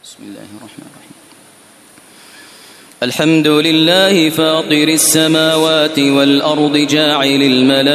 بسم الله الرحمن الرحيم. الحمد لله فاطر السماوات والأرض جاعل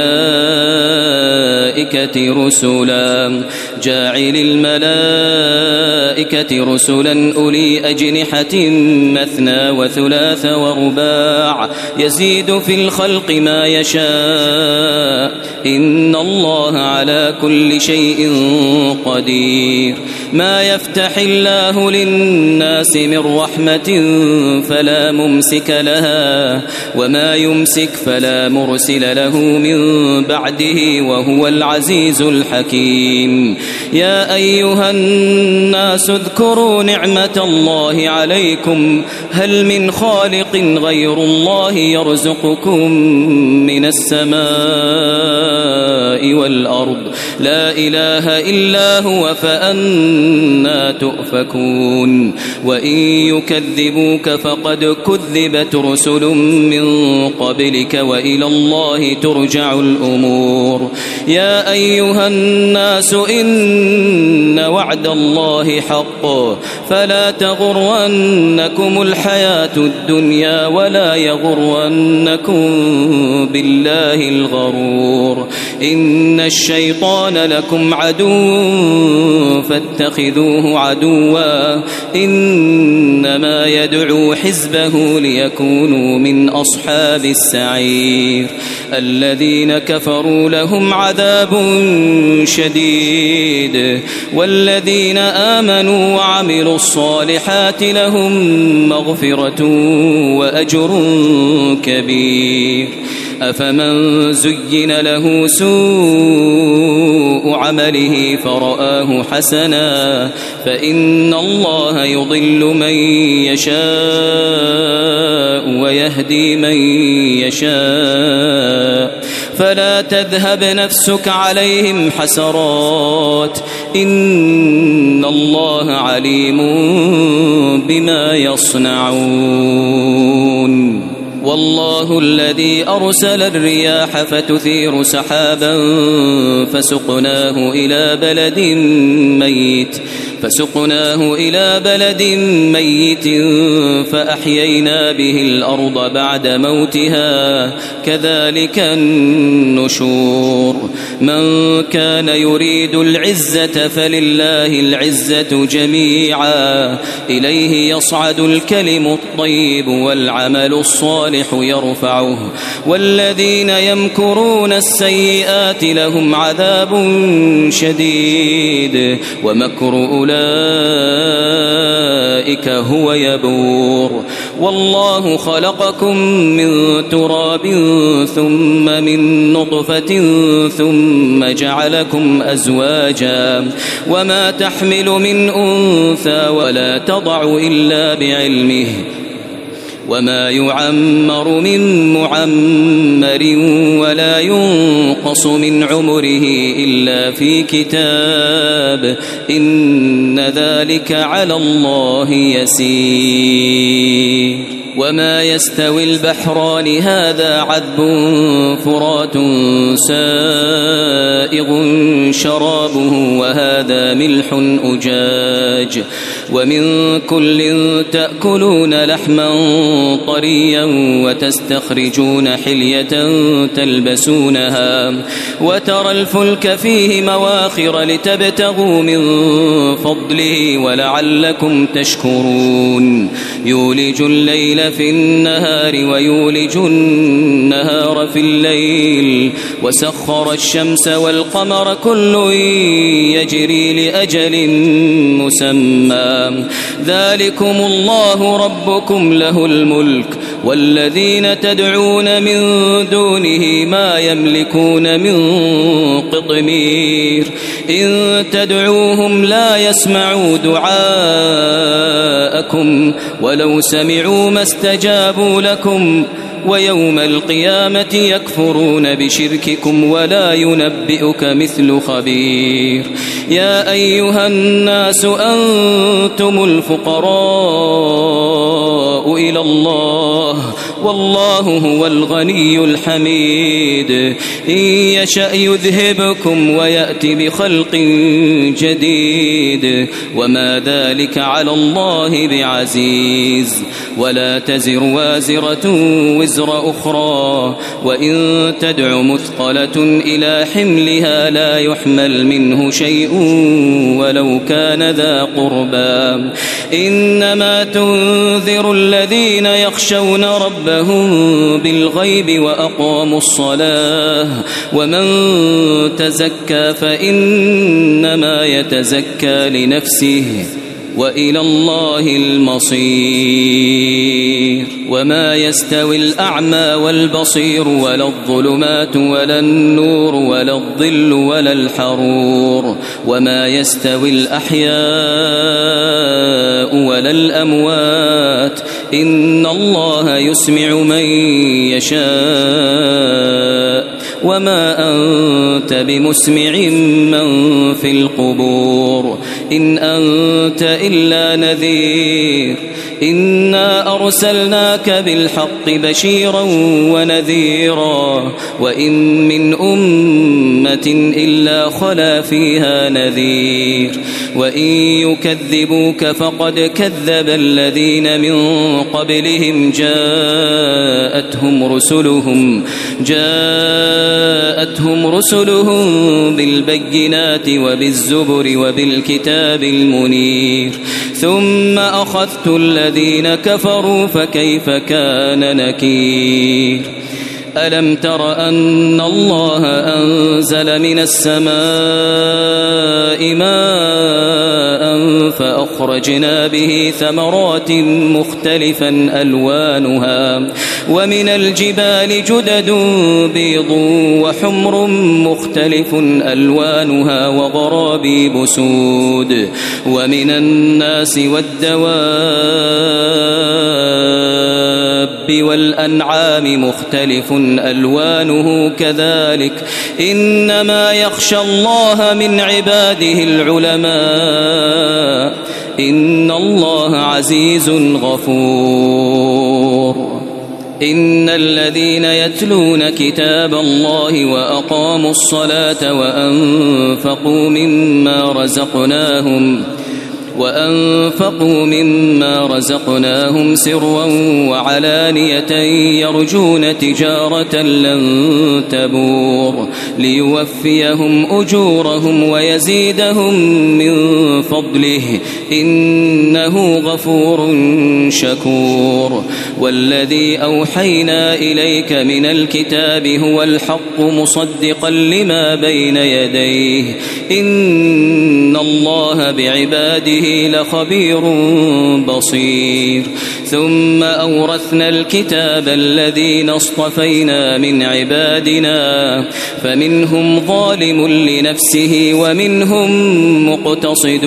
الملائكة رسلا أولي أجنحة مثنى وثلاث ورباع يزيد في الخلق ما يشاء إن الله على كل شيء قدير. ما يفتح الله للناس من رحمة فلا ممسك لها وما يمسك فلا مرسل له من بعده وهو العزيز الحكيم. يا أيها الناس اذكروا نعمة الله عليكم هل من خالق غير الله يرزقكم من السماء والأرض لا إله إلا هو فأنا تؤفكون. وإن يكذبوك فقد كذبت رسل من قبلك وإلى الله ترجع الأمور. يا أيها الناس إن وعد الله حق فلا تغرنكم الحياة الدنيا ولا يغرنكم بالله الغرور. إن الشيطان لكم عدو فاتخذوه عدوا إنما يدعو حزبه ليكونوا من أصحاب السعير. الذين كفروا لهم عذاب شديد والذين آمنوا وعملوا الصالحات لهم مغفرة وأجر كبير. أفمن زين له سوء عمله فرآه حسنا فإن الله يضل من يشاء ويهدي من يشاء فلا تذهب نفسك عليهم حسرات إن الله عليم بما يصنعون. والله الذي أرسل الرياح فتثير سحابا فسقناه إلى بلد ميت فأحيينا به الأرض بعد موتها كذلك النشور. من كان يريد العزة فلله العزة جميعا إليه يصعد الكلم الطيب والعمل الصالح يرفعه والذين يمكرون السيئات لهم عذاب شديد ومكر أولئك هو يبور. والله خلقكم من تراب ثم من نطفة ثم جعلكم أزواجا وما تحمل من أنثى ولا تضع إلا بعلمه وما يعمر من معمر ولا ينقص من عمره إلا في كتاب إن ذلك على الله يسير. وما يستوي البحران هذا عذب فرات سائغ شرابه وهذا ملح أجاج ومن كل تأكلون لحما طريا وتستخرجون حلية تلبسونها وترى الفلك فيه مواخر لتبتغوا من فضله ولعلكم تشكرون. يولج الليل في النهار ويولج النهار في الليل وسخر الشمس والقمر كل يجري لأجل مسمى ذلكم الله ربكم له الملك والذين تدعون من دونه ما يملكون من قطمير. إن تدعوهم لا يسمعوا دعاءكم ولو سمعوا ما استجابوا لكم ويوم القيامة يكفرون بشرككم ولا ينبئك مثل خبير. يا أيها الناس أنتم الفقراء إلى الله والله هو الغني الحميد إن يشأ يذهبكم ويأتي بخلق جديد وما ذلك على الله بعزيز ولا تزر وازرة وزر أخرى وإن تدع مثقلة إلى حملها لا يحمل منه شيء ولو كان ذا قربى إنما تنذر الذين يخشون ربهم بالغيب وأقاموا الصلاة ومن تزكى فإنما يتزكى لنفسه وإلى الله المصير وما يستوي الأعمى والبصير ولا الظلمات ولا النور ولا الظل ولا الحرور وما يستوي الأحياء ولا الأموات إن الله يسمع من يشاء وما أنت بمسمع من في القبور إن أنت إلا نذير إنا أرسلناك بالحق بشيرا ونذيرا وإن من أمة إلا خلا فيها نذير وإن يكذبوك فقد كذب الذين من قبلهم جاءتهم رسلهم بالبينات وبالزبر وبالكتاب المنير ثم أخذت الذين كفروا فكيف كان نكير ألم تر أن الله أنزل من السماء ماء فأخرجنا به ثمرات مختلفا ألوانها ومن الجبال جدد بيض وحمر مختلف ألوانها وغرابيب سود ومن الناس والدواب والأنعام مختلف ألوانه كذلك إنما يخشى الله من عباده العلماء إن الله عزيز غفور إن الذين يتلون كتاب الله وأقاموا الصلاة وأنفقوا مما رزقناهم سرا وعلانية يرجون تجارة لن تبور ليوفيهم أجورهم ويزيدهم من فضله إنه غفور شكور والذي أوحينا إليك من الكتاب هو الحق مصدقا لما بين يديه إن الله بعباده لخبير بصير ثم أورثنا الكتاب الذين اصطفينا من عبادنا فمنهم ظالم لنفسه ومنهم مقتصد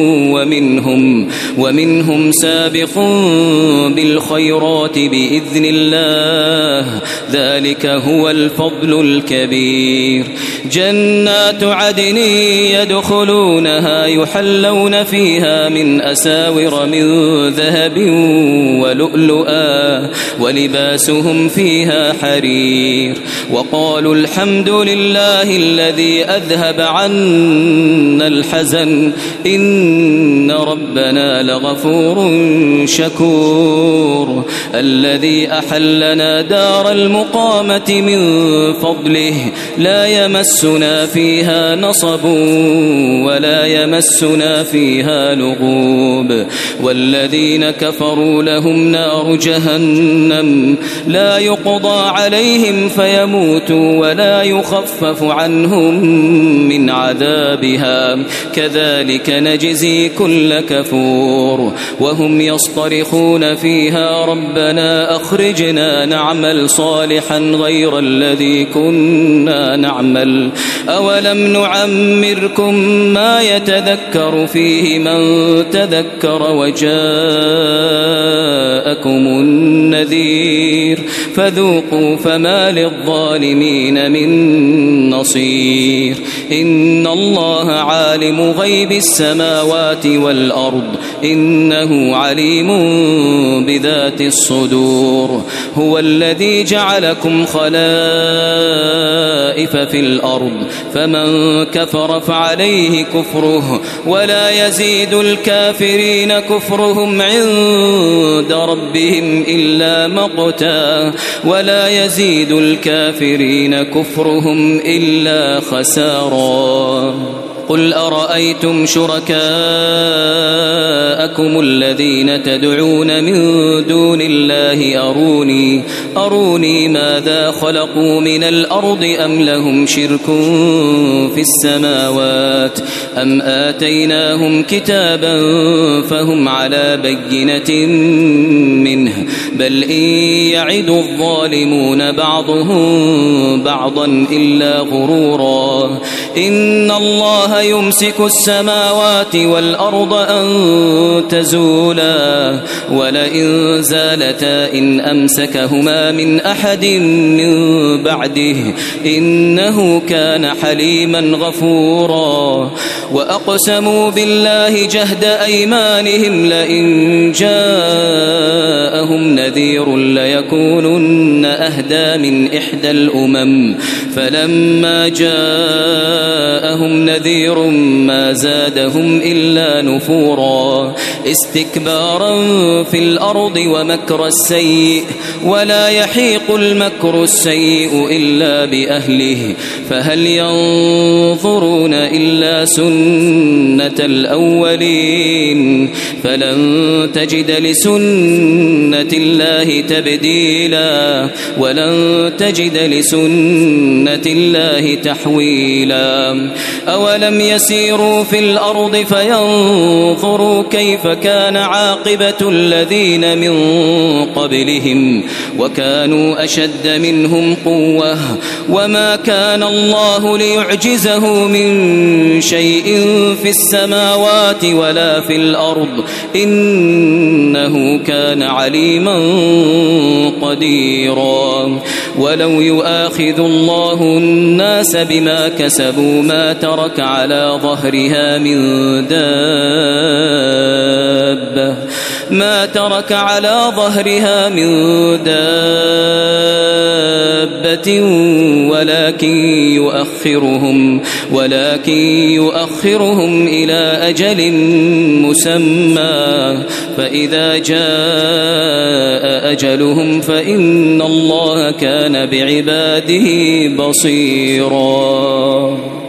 ومنهم سابق بالخيرات بإذن الله ذلك هو الفضل الكبير جنات عدن يدخلونها يحلون فيها من أساور من ذهب ولؤلؤا ولباسهم فيها حرير وقالوا الحمد لله الذي أذهب عنا الحزن إن ربنا لغفور شكور الذي أحلنا دار المقامة من فضله لا يمسنا فيها نصب ولا يمسنا فيها لغوب والذين كفروا لهم نار جهنم لا يقضى عليهم فيموتوا ولا يخفف عنهم من عذابها كذلك نجزي كل كفور وهم يصطرخون فيها ربنا أخرجنا نعمل صالحا غير الذي كنا نعمل أولم نعمركم ما يتذكر فيه من تذكر وجاءكم النذير فذوقوا فما للظالمين من نصير إن الله عالم غيب السماوات والأرض إنه عليم بذات الصدور. هو الذي جعلكم خلائف في الأرض فمن كفر فعليه كفره ولا يزيد الكافرين كفرهم عند ربهم إلا مقتا ولا يزيد الكافرين كفرهم إلا خسارا. قل أرأيتم شركاءكم الذين تدعون من دون الله أروني ماذا خلقوا من الأرض أم لهم شرك في السماوات أم آتيناهم كتابا فهم على بينة منه بل إن يعد الظالمون بعضهم بعضا إلا غرورا. إن الله يمسك السماوات والأرض أن تزولا ولئن زالتا إن أمسكهما من أحد من بعده إنه كان حليما غفورا. وأقسموا بالله جهد أيمانهم لئن جاءهم نذير ليكونن أهدى من إحدى الأمم فلما جاءهم نذير ما زادهم إلا نفورا استكبارا في الأرض ومكر السيء ولا يحيق المكر السيء إلا بأهله فهل ينظرون إلا سنة الأولين فلن تجد لسنة الله تبديلا ولن تجد لسنة الله تحويلا. أولم يسيروا في الأرض فينظروا كيف كان عاقبة الذين من قبلهم وكانوا أشد منهم قوة وما كان الله ليعجزه من شيء في السماوات ولا في الأرض إنه كان عليما قديرا. ولو يؤاخذ الله الناس بما كسبوا ما ترك على ظهرها من دابة ولكن يؤخرهم إلى أجل مسمى فإذا جاء أجلهم فإن الله كان بعباده بصيرا.